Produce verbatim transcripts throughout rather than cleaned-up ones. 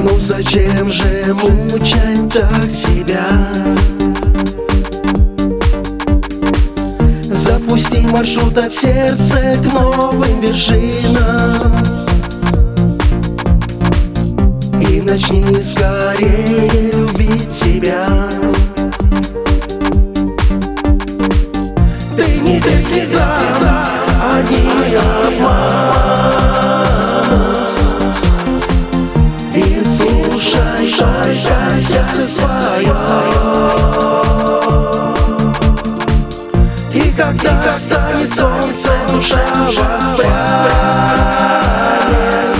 Ну зачем же мучать так себя? Запусти маршрут от сердца к новым вершинам и начни скорее любить себя. Ты не верь слезам, они обманут, и слушай только сердце свое. И когда станет солнце, душа воспрянет,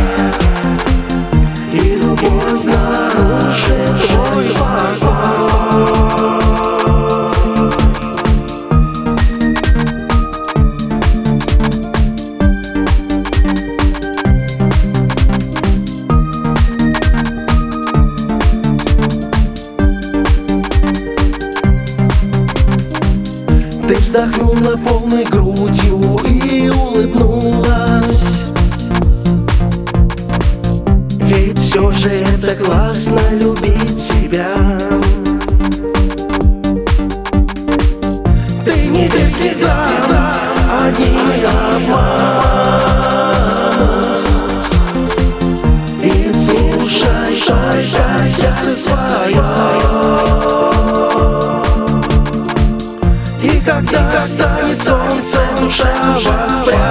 и любовь нарушит твой покой. Ты вздохнула полной грудью и улыбнулась, ведь все же это классно любить себя. Ты не верь слезам, они обманут, и слушай только сердце свое. И когда станет солнце, душа воспрянет,